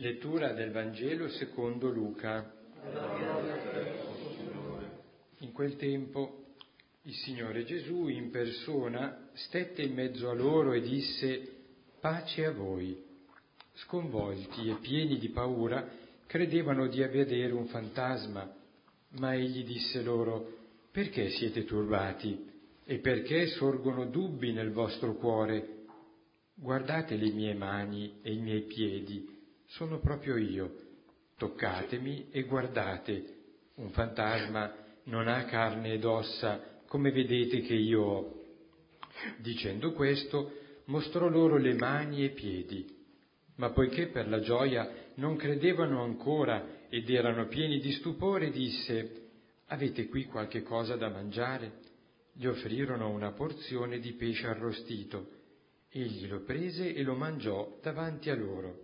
Lettura del Vangelo secondo Luca. In quel tempo il Signore Gesù in persona stette in mezzo a loro e disse: pace a voi. Sconvolti e pieni di paura credevano di vedere un fantasma, ma egli disse loro: perché siete turbati e perché sorgono dubbi nel vostro cuore? Guardate le mie mani e i miei piedi, sono proprio io. Toccatemi e guardate. Un fantasma non ha carne ed ossa, come vedete che io ho. Dicendo questo, mostrò loro le mani e i piedi. Ma poiché per la gioia non credevano ancora ed erano pieni di stupore, disse: avete qui qualche cosa da mangiare? Gli offrirono una porzione di pesce arrostito. Egli lo prese e lo mangiò davanti a loro.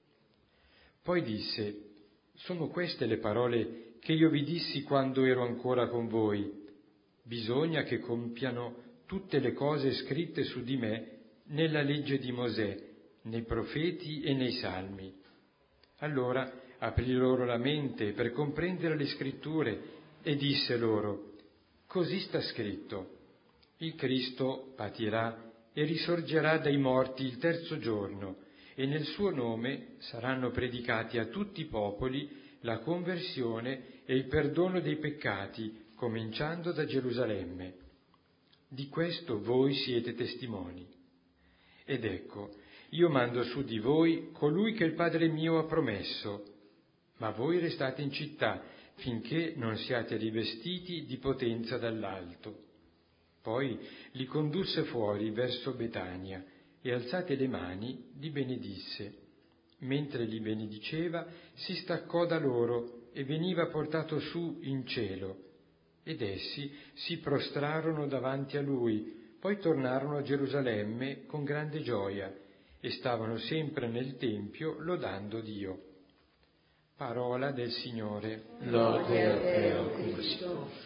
Poi disse: sono queste le parole che io vi dissi quando ero ancora con voi. Bisogna che compiano tutte le cose scritte su di me nella legge di Mosè, nei profeti e nei salmi. Allora aprì loro la mente per comprendere le scritture e disse loro: così sta scritto, il Cristo patirà e risorgerà dai morti il terzo giorno, e nel suo nome saranno predicati a tutti i popoli la conversione e il perdono dei peccati, cominciando da Gerusalemme. Di questo voi siete testimoni. Ed ecco, io mando su di voi colui che il Padre mio ha promesso, ma voi restate in città finché non siate rivestiti di potenza dall'alto. Poi li condusse fuori verso Betania e alzate le mani li benedisse. Mentre li benediceva si staccò da loro e veniva portato su in cielo. Ed essi si prostrarono davanti a lui, poi tornarono a Gerusalemme con grande gioia e stavano sempre nel Tempio lodando Dio. Parola del Signore. Lode a te, o Cristo.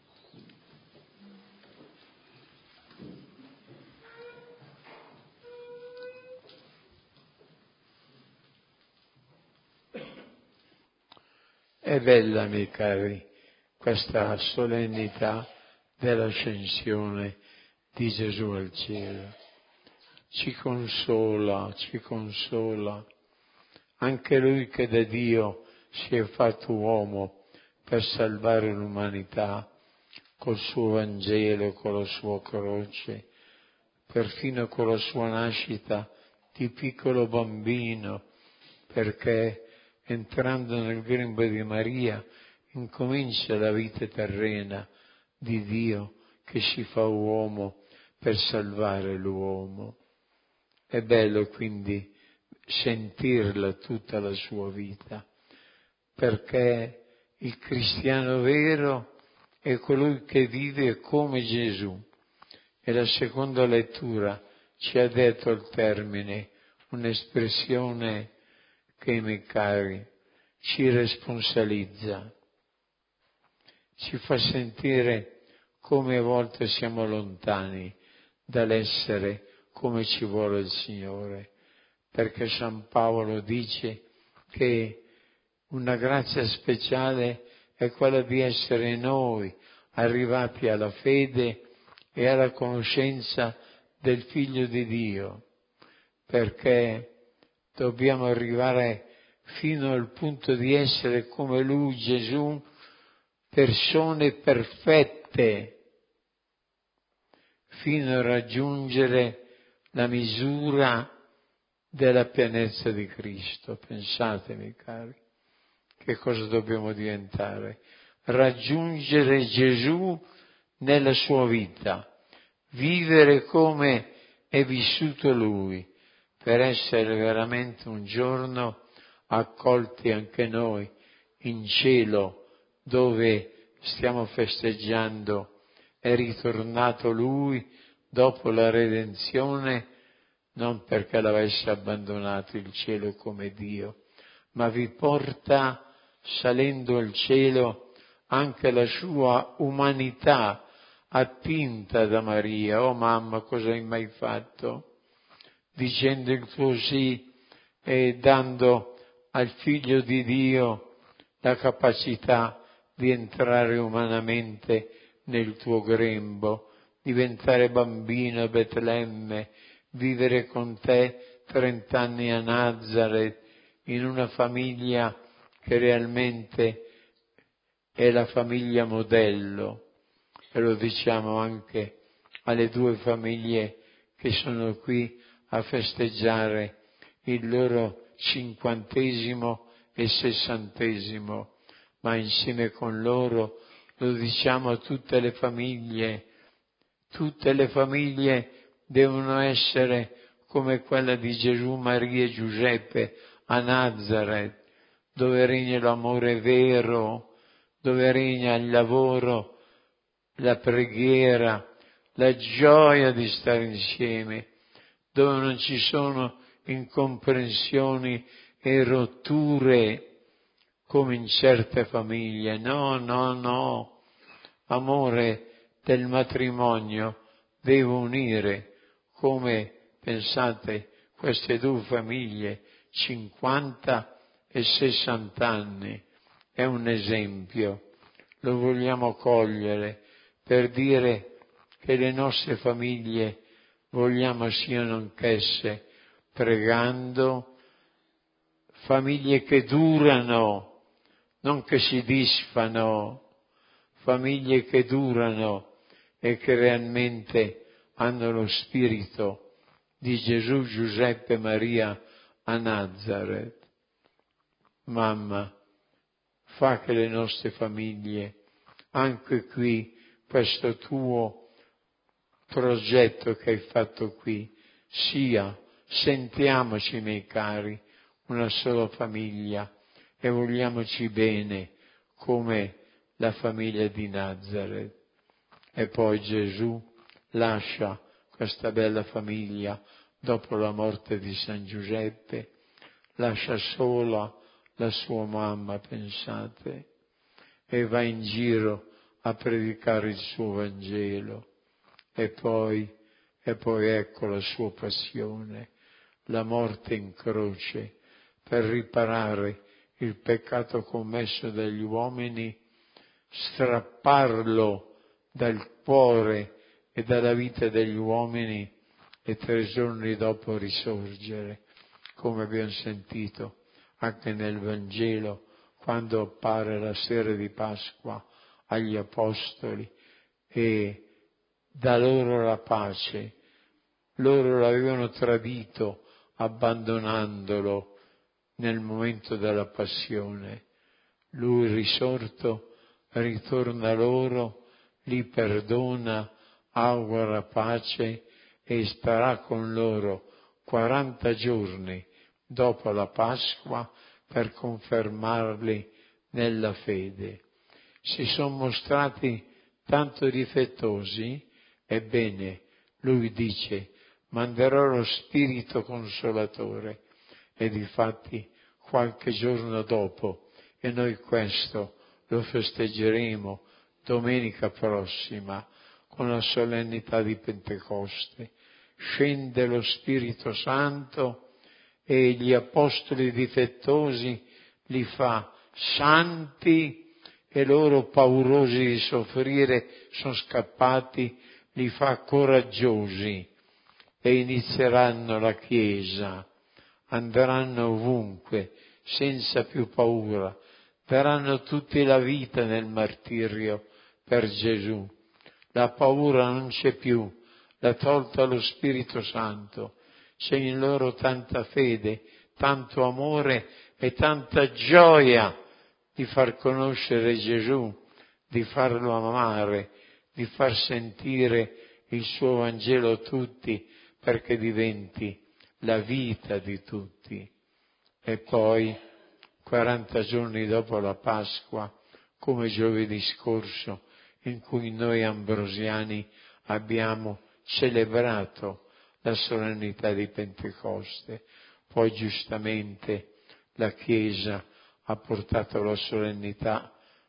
È bella, miei cari, questa solennità dell'ascensione di Gesù al cielo. Ci consola. Anche Lui che da Dio si è fatto uomo per salvare l'umanità col suo Vangelo, con la sua croce, perfino con la sua nascita di piccolo bambino, perché entrando nel grembo di Maria incomincia la vita terrena di Dio che si fa uomo per salvare l'uomo. È bello quindi sentirla tutta la sua vita, perché il cristiano vero è colui che vive come Gesù. E la seconda lettura ci ha detto al termine un'espressione che, miei cari, ci responsabilizza, ci fa sentire come a volte siamo lontani dall'essere come ci vuole il Signore, perché San Paolo dice che una grazia speciale è quella di essere noi arrivati alla fede e alla conoscenza del Figlio di Dio, perché dobbiamo arrivare fino al punto di essere come Lui, Gesù, persone perfette, fino a raggiungere la misura della pienezza di Cristo. Pensatemi, cari, che cosa dobbiamo diventare? Raggiungere Gesù nella sua vita, vivere come è vissuto Lui, per essere veramente un giorno accolti anche noi in cielo, dove stiamo festeggiando, è ritornato Lui dopo la redenzione, non perché l'avesse abbandonato il cielo come Dio, ma vi porta salendo al cielo anche la sua umanità attinta da Maria. Oh mamma, cosa hai mai fatto? Dicendo il tuo sì e dando al Figlio di Dio la capacità di entrare umanamente nel tuo grembo, diventare bambino a Betlemme, vivere con te 30 anni a Nazareth, in una famiglia che realmente è la famiglia modello. E lo diciamo anche alle 2 famiglie che sono qui a festeggiare il loro 50° e 60°, ma insieme con loro lo diciamo a tutte le famiglie devono essere come quella di Gesù, Maria e Giuseppe a Nazareth, dove regna l'amore vero, dove regna il lavoro, la preghiera, la gioia di stare insieme, dove non ci sono incomprensioni e rotture come in certe famiglie. No. Amore del matrimonio deve unire, come pensate queste 2 famiglie, 50 e 60 anni. È un esempio, lo vogliamo cogliere per dire che le nostre famiglie vogliamo siano anch'esse, pregando, famiglie che durano, non che si disfano, famiglie che durano e che realmente hanno lo spirito di Gesù, Giuseppe e Maria a Nazareth. Mamma, fa che le nostre famiglie, anche qui, questo tuo progetto che hai fatto qui, sia, sentiamoci miei cari, una sola famiglia e vogliamoci bene come la famiglia di Nazareth. E poi Gesù lascia questa bella famiglia dopo la morte di San Giuseppe, lascia sola la sua mamma, pensate, e va in giro a predicare il suo Vangelo. E poi ecco la sua passione, la morte in croce, per riparare il peccato commesso dagli uomini, strapparlo dal cuore e dalla vita degli uomini e 3 giorni dopo risorgere, come abbiamo sentito anche nel Vangelo, quando appare la sera di Pasqua agli Apostoli e dà loro la pace. Loro l'avevano tradito abbandonandolo nel momento della passione. Lui risorto ritorna loro, li perdona, augura pace e starà con loro 40 giorni dopo la Pasqua per confermarli nella fede. Si sono mostrati tanto difettosi, ebbene, lui dice, manderò lo Spirito Consolatore, e difatti qualche giorno dopo, e noi questo lo festeggeremo domenica prossima con la solennità di Pentecoste, scende lo Spirito Santo e gli apostoli difettosi li fa santi e loro paurosi di soffrire sono scappati, li fa coraggiosi e inizieranno la Chiesa, andranno ovunque senza più paura, daranno tutti la vita nel martirio per Gesù. La paura non c'è più, l'ha tolta lo Spirito Santo, c'è in loro tanta fede, tanto amore e tanta gioia di far conoscere Gesù, di farlo amare, di far sentire il suo Vangelo a tutti perché diventi la vita di tutti. E poi, 40 giorni dopo la Pasqua, come giovedì scorso, in cui noi ambrosiani abbiamo celebrato la solennità di Pentecoste, poi giustamente la Chiesa ha portato la solennità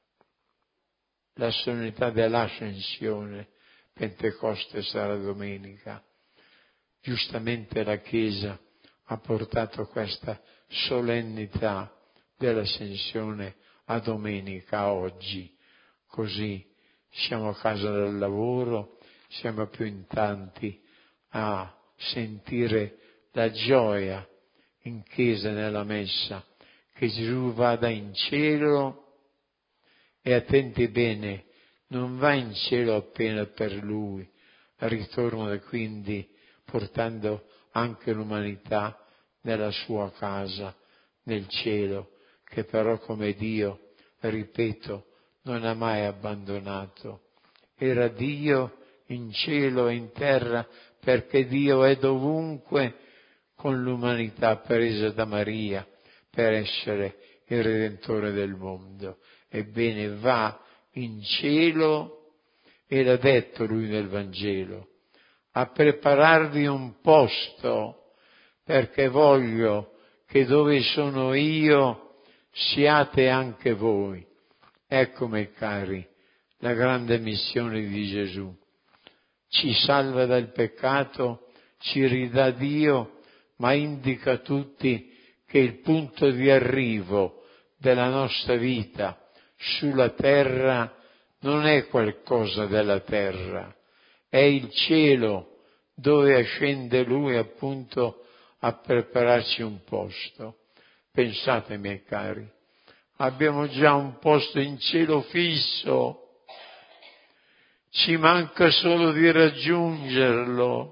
dell'Ascensione, Pentecoste sarà domenica. Giustamente la Chiesa ha portato questa solennità dell'Ascensione a domenica, oggi. Così siamo a casa del lavoro, siamo più in tanti a sentire la gioia in chiesa nella messa, che Gesù vada in cielo. E attenti bene, non va in cielo appena per Lui, ritorna quindi portando anche l'umanità nella sua casa, nel cielo, che però come Dio, ripeto, non ha mai abbandonato. Era Dio in cielo e in terra, perché Dio è dovunque con l'umanità presa da Maria per essere il Redentore del mondo. Ebbene, va in cielo, e l'ha detto lui nel Vangelo, a prepararvi un posto, perché voglio che dove sono io siate anche voi. Ecco, miei cari, la grande missione di Gesù. Ci salva dal peccato, ci ridà Dio, ma indica a tutti che il punto di arrivo della nostra vita sulla terra non è qualcosa della terra, è il cielo dove ascende Lui appunto a prepararci un posto. Pensate, miei cari, abbiamo già un posto in cielo fisso, ci manca solo di raggiungerlo.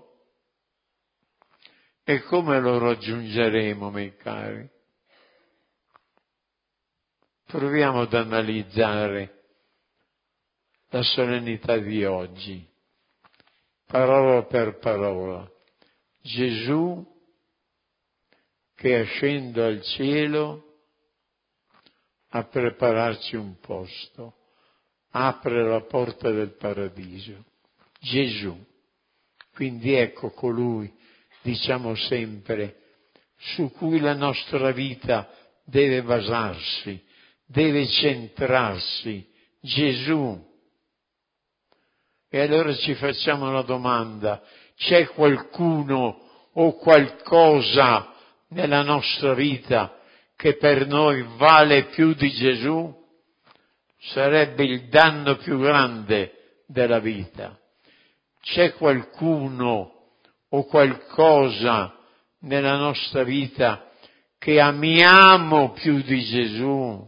E come lo raggiungeremo, miei cari? Proviamo ad analizzare la solennità di oggi, parola per parola. Gesù che ascende al cielo a prepararci un posto, apre la porta del paradiso. Gesù. Quindi ecco colui, diciamo sempre, su cui la nostra vita deve basarsi, deve centrarsi, Gesù. E allora ci facciamo una domanda: c'è qualcuno o qualcosa nella nostra vita che per noi vale più di Gesù? Sarebbe il danno più grande della vita. C'è qualcuno o qualcosa nella nostra vita che amiamo più di Gesù?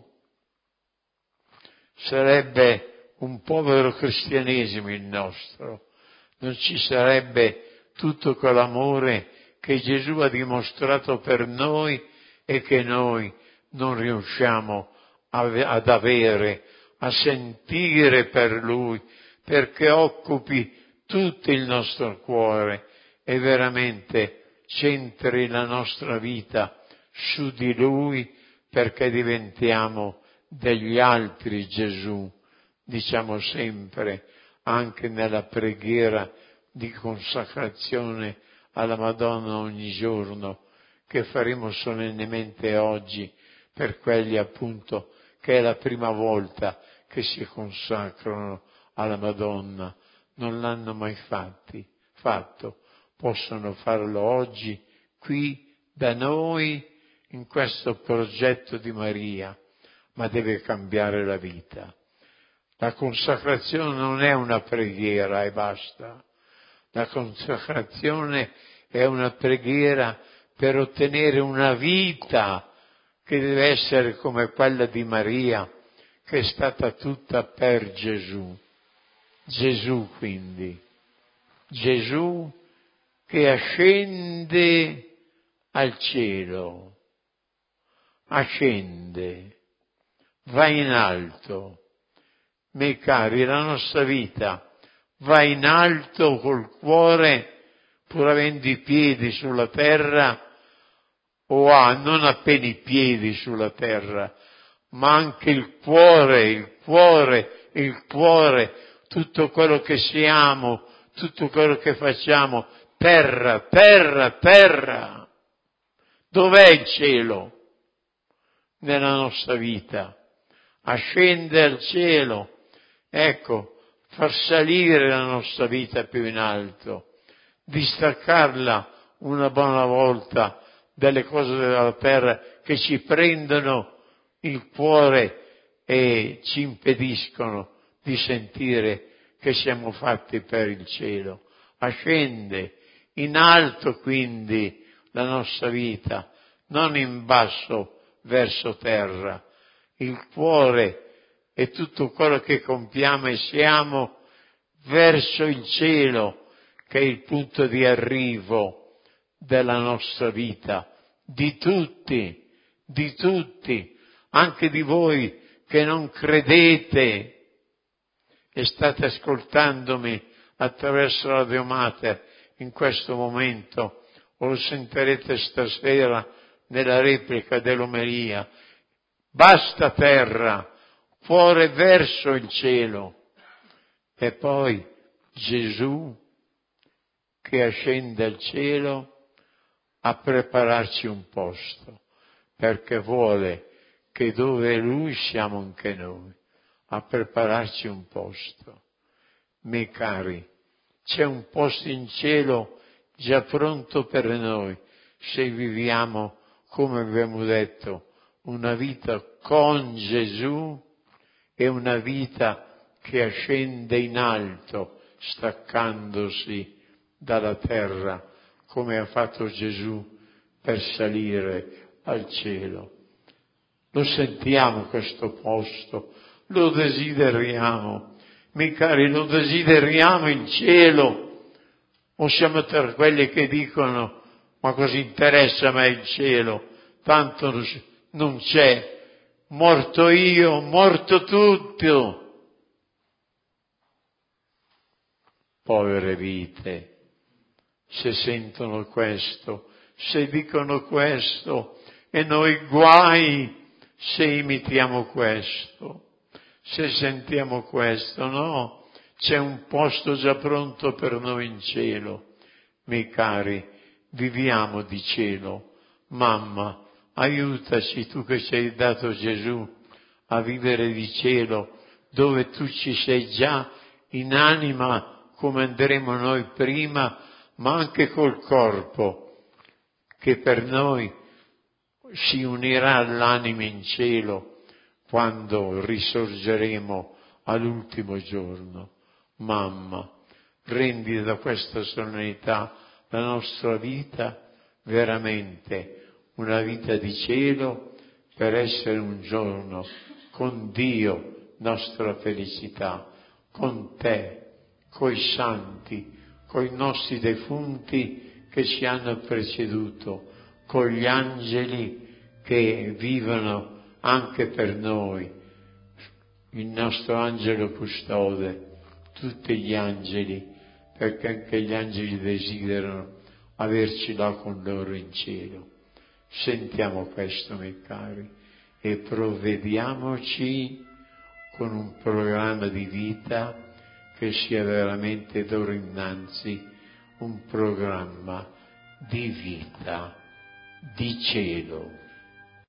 Sarebbe un povero cristianesimo il nostro, non ci sarebbe tutto quell'amore che Gesù ha dimostrato per noi e che noi non riusciamo ad avere, a sentire per Lui, perché occupi tutto il nostro cuore e veramente centri la nostra vita su di Lui, perché diventiamo degli altri Gesù. Diciamo sempre, anche nella preghiera di consacrazione alla Madonna ogni giorno, che faremo solennemente oggi per quelli appunto che è la prima volta che si consacrano alla Madonna, non l'hanno mai fatto, possono farlo oggi qui da noi in questo progetto di Maria, ma deve cambiare la vita. La consacrazione non è una preghiera e basta. La consacrazione è una preghiera per ottenere una vita che deve essere come quella di Maria, che è stata tutta per Gesù. Gesù quindi, Gesù che ascende al cielo, ascende, va in alto. Miei cari, la nostra vita va in alto col cuore, pur avendo i piedi sulla terra, o non appena i piedi sulla terra, ma anche il cuore, tutto quello che siamo, tutto quello che facciamo, terra. Dov'è il cielo nella nostra vita? Ascende al cielo. Ecco, far salire la nostra vita più in alto, distaccarla una buona volta dalle cose della terra che ci prendono il cuore e ci impediscono di sentire che siamo fatti per il cielo. Ascende in alto quindi la nostra vita, non in basso verso terra. Il cuore e tutto quello che compiamo e siamo verso il cielo, che è il punto di arrivo della nostra vita, di tutti, anche di voi che non credete e state ascoltandomi attraverso la Radio Mater in questo momento, o lo sentirete stasera nella replica dell'omelia. Basta terra, cuore verso il cielo. E poi Gesù che ascende al cielo a prepararci un posto, perché vuole che dove Lui siamo anche noi, a prepararci un posto. Miei cari, c'è un posto in cielo già pronto per noi, se viviamo, come abbiamo detto, una vita con Gesù e una vita che ascende in alto, staccandosi dalla terra, come ha fatto Gesù per salire al cielo. Lo sentiamo questo posto, lo desideriamo. Miei cari, lo desideriamo il cielo, o siamo tra quelli che dicono: ma cosa interessa a me il cielo? Tanto non c'è, morto io, morto tutto. Povere vite, se sentono questo, se dicono questo, e noi guai se imitiamo questo. Se sentiamo questo, no, c'è un posto già pronto per noi in cielo. Miei cari, viviamo di cielo. Mamma, aiutaci, tu che ci hai dato Gesù, a vivere di cielo, dove tu ci sei già in anima, come andremo noi prima, ma anche col corpo, che per noi si unirà all'anima in cielo, quando risorgeremo all'ultimo giorno. Mamma, rendi da questa solennità la nostra vita veramente una vita di cielo, per essere un giorno con Dio nostra felicità, con te, coi santi, coi nostri defunti che ci hanno preceduto, con gli angeli che vivono anche per noi, il nostro angelo custode, tutti gli angeli, perché anche gli angeli desiderano averci là con loro in cielo. Sentiamo questo, miei cari, e provvediamoci con un programma di vita che sia veramente d'ora innanzi un programma di vita, di cielo.